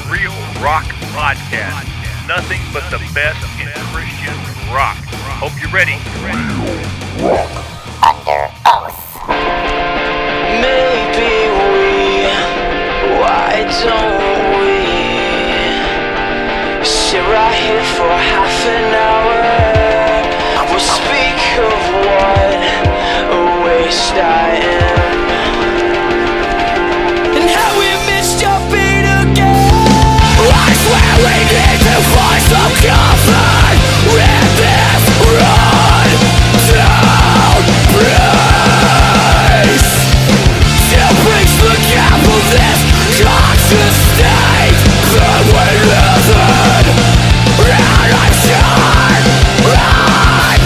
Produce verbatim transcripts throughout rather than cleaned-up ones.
Real Rock Podcast. Nothing but the best in Christian rock. Hope you're ready. Under oath. Maybe we, why don't we sit right here for half an hour? We'll speak of what a waste I am, and how we missed your beat again. I swear we need to find some comfort in this run down place. Still brings the gap of this conscious state that we live in, and I'm sure I'm time.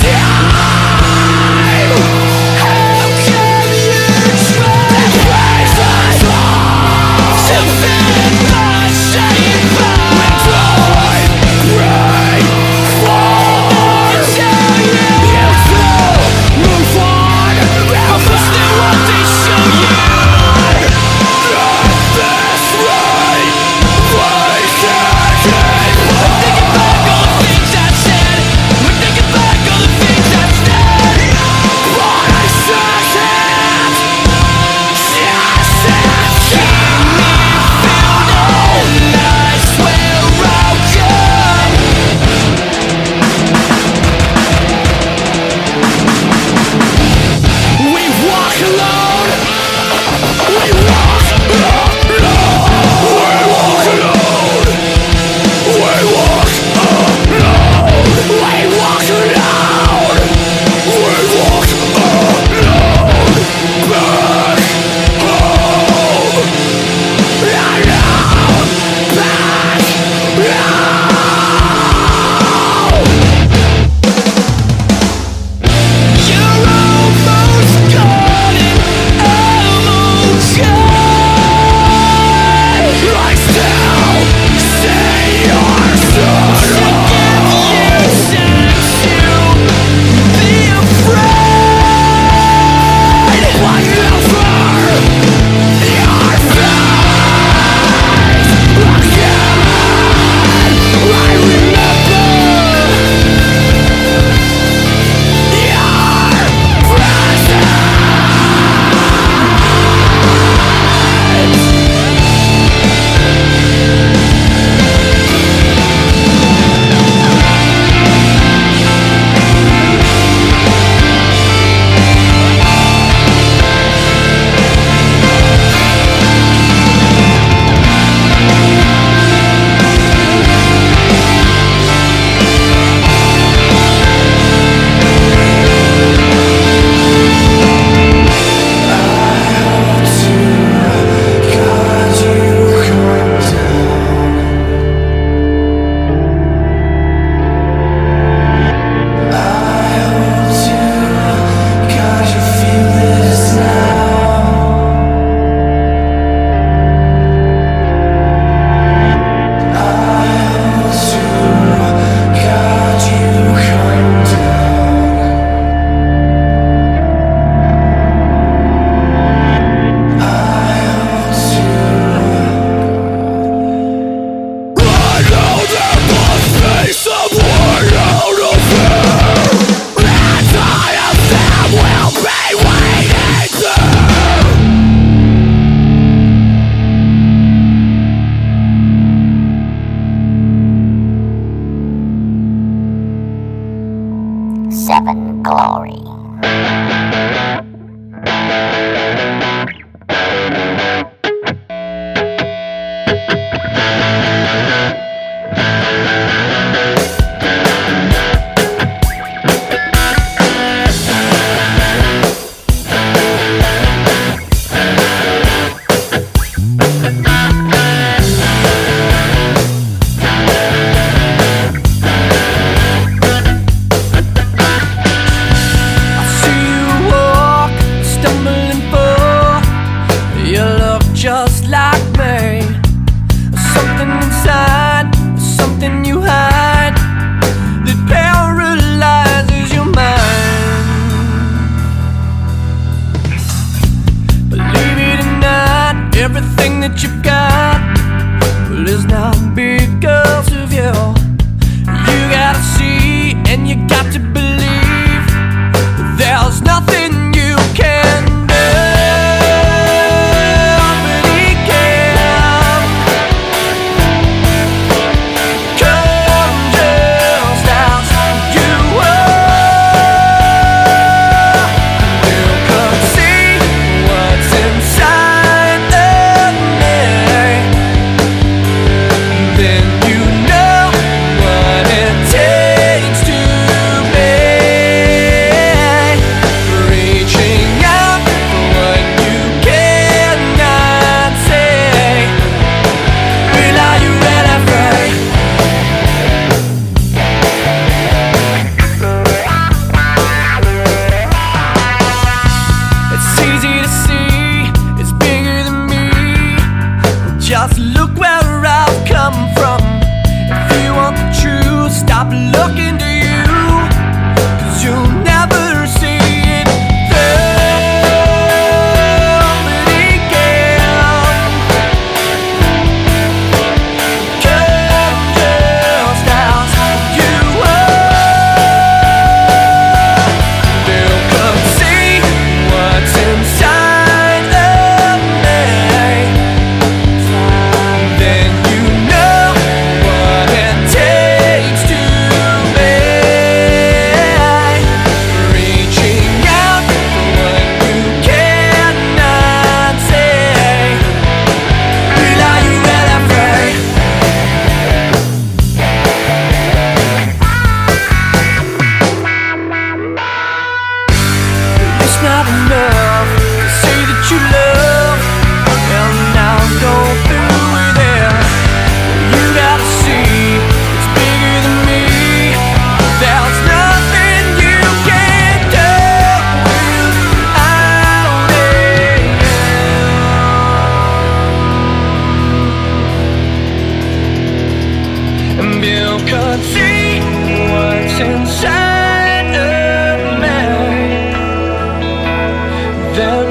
How can you try this place to fit my shape? We don't pray for you to move on, but still what they show you. This right place again. We're thinking back all the things I said. We're thinking back all the things I said. But I said it. Just said keep me filled in. I swear I'll come. We walk alone. We walk alone. We walk alone. We walk alone. We walk alone. We walk alone. Back home. Alone. Back home. You're almost gone and I'm okay. I still see your shadow. To be afraid, but never your face again. I remember your presence. Seven Glory. Just like me, something inside, something you hide, that paralyzes your mind. Believe it or not, everything that you've got, well, is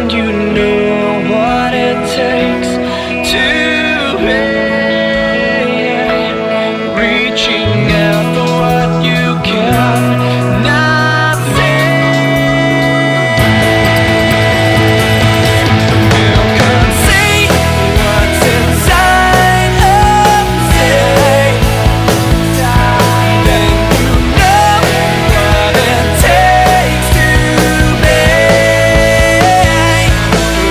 and you know what it takes to be reaching out for what you cannot see. You can see what's inside of me. Then you know what it takes to be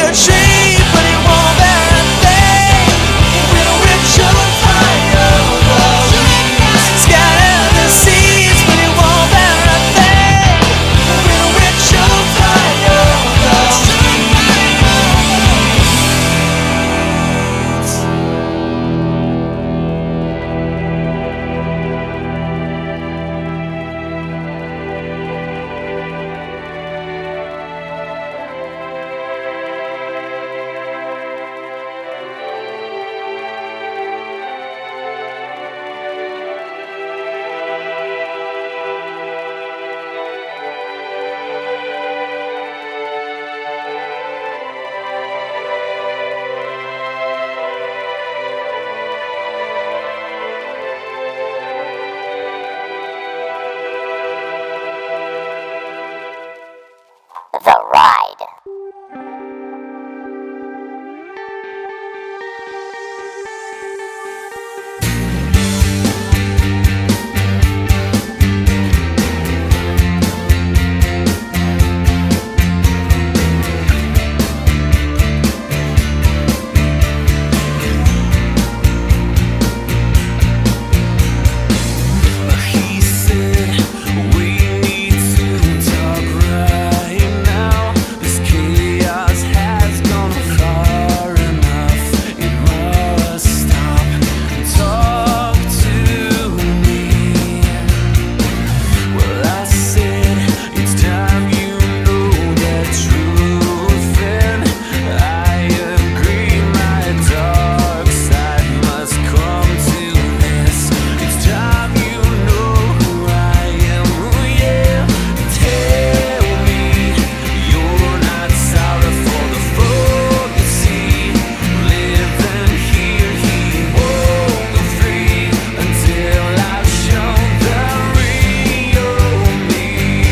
The Ride. He said we need to talk right now. This chaos has gone far enough. It must stop. Talk to me. Well, I said it's time you know the truth, and I agree. My dark side must come to this. It's time you know who I am. Yeah, tell me you're not sorry for the fool you see. Living here, he won't go free until I've shown the real me.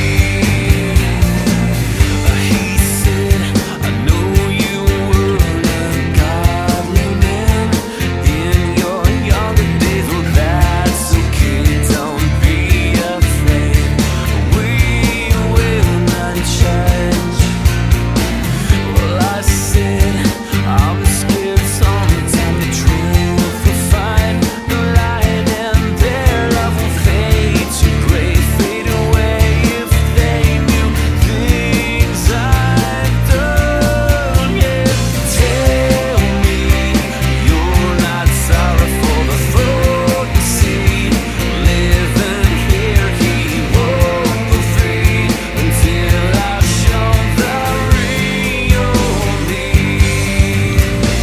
He said, I know you weren't a godly man in your younger days. Well, that's okay, don't be afraid. We will not change. Well, I said, I'm scared sometime the truth will find the light, and their love will fade to gray, fade away if they knew things I've done. Yeah, tell me you're not sorry for the fool you see. Living here, he won't go free until I've shown the real me.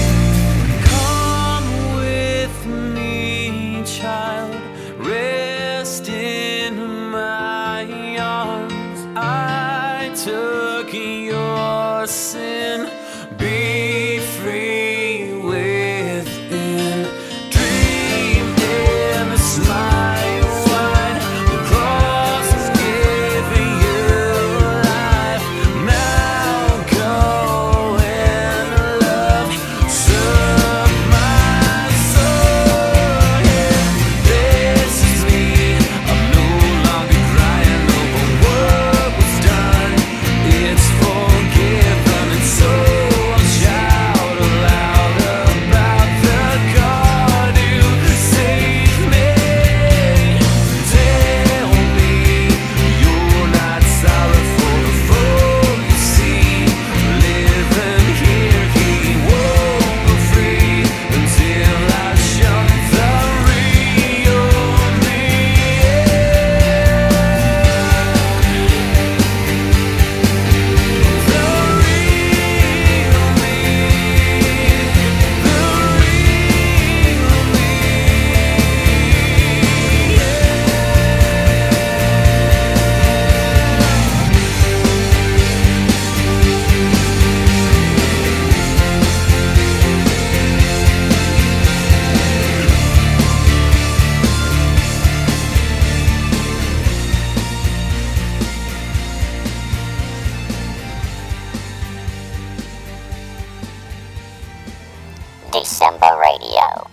Come with me, child, rest in my arms. I took your sin, be free within. Dream in the smile wide. The cross is giving you life. Now go and love. Serve my soul. Yeah, this is me. I'm no longer crying over what was done. It's forgiven, and so I'll shout aloud about the God who saved me. Tell me you're not sorry for the fool you see. Living here, he won't go free until I've shown the real me. The real me. The real December Radio.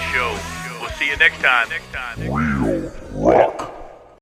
show. We'll see you next time. Next time. Real